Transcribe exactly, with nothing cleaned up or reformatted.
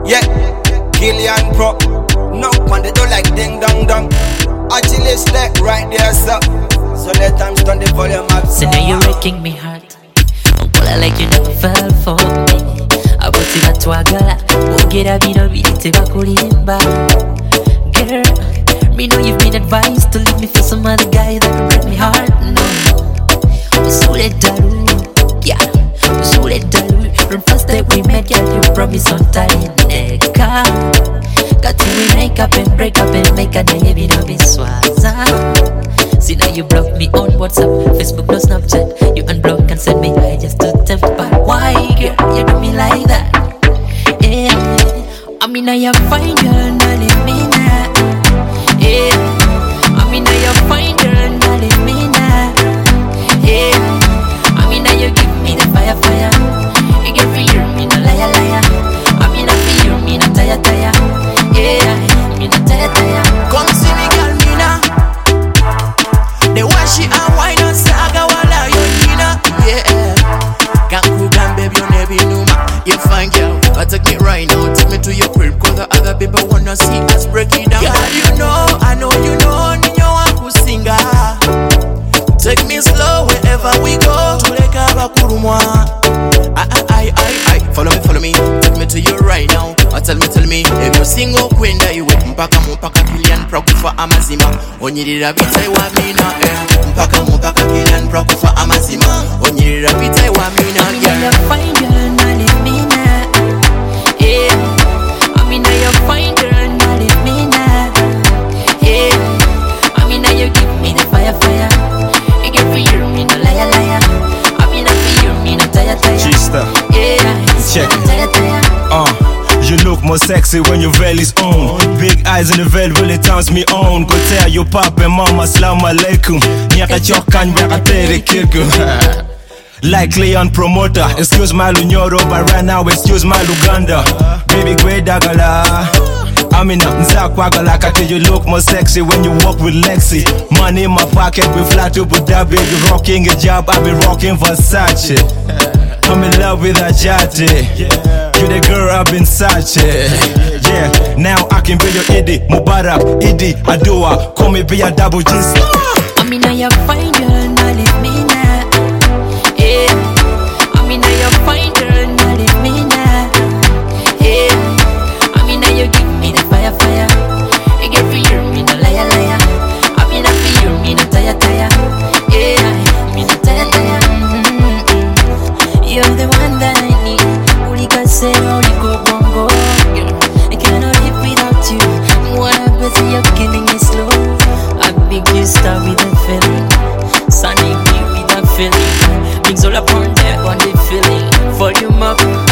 Yeah, Killian Pro. Knock on the door like ding dong dong. Actually, it's like right there, so. So let them turn the volume up. So now you're wrecking me heart. Well, I like you never fell for me. Abuti batwagala wogera bino biyite bakulimba. Girl, me know you've been advised to leave me for some other guy that can break me heart. No, usule daru, yeah, usule daru. From first day we met, girl, you promised on time. Neka, got to we make up and break up and make a day, me no be swaza. See now you block me on WhatsApp, Facebook, no Snapchat. You unblock and send me I just to tempt. But why, girl, you do me like that? Yeah, I mean I am fine, girl, not leave me now. Yeah, I mean I am fine, girl, not leave me now. Yeah, I mean now you give me the fire, fire. You get fear, me no liar, liar. I mean I feel me no tire, tire. Yeah, me no tire, tire. Come see me, girl, me now. The way she a wine and saga wala yo nina. Yeah, can't cool down, baby, you never know ma. You fine, girl, but take me right now. Take me to your crib, cause the other people wanna see us break it down. Girl, you know, I know you know, ninyo waku singa. Take me slow wherever we go. Tuleka bakurumwa. I, I, I, I, I, follow me, follow me. Take me to you right now. Uh, tell me, tell me. If you single queen that you with mpaka mpaka Killian Pro kufa amazima. Onyirira bitai wa mina eh. Mpaka mpaka Killian Pro kufa amazima. Onyirira bitai wa mina. I mean I am fine, girl, not leave me now. Yeah, I mean I am fine, girl, not leave me now. Yeah, I mean now you give me the fire, fire. You get fear, me no liar, liar. I mean I feel me no tire, tire. G-Star. Yeah, check no tire, tire. Uh, you look more sexy when your veil is on. Big eyes in the veil really turns me on. Go tell your papa and mama salamu alaikum. Nyaka chokan nyaka tere kirku. Like Leon promoter, excuse my lunyoro, but right now excuse my Luganda. Baby great dagala. Amina nzakwagala kati you look more sexy when you walk with Lexi. Money in my pocket, we fly to Abu Dhabi. You rocking a job, I be rocking Versace. I'm in love with Ajati. You the girl I've been searching. Yeah, now I can be your Idi Mubarak, Idi Adua. Call me be a double G. I mean I am fine, girl, not leave me now. Yeah, I mean I am fine, girl, not leave me now. Yeah, I mean now you give me the fire, fire. You get fear, me no liar, liar. I mean I feel me no tire, tire. Yeah, me no tire, tire. Mm-hmm. You're the one that I need. Ulika say, uliko bongo. I cannot live without you. Wanna bet you're killing me slow. I big you start with a feeling. Sunny me with a feeling. Mix all up on there on the feeling. Volume up.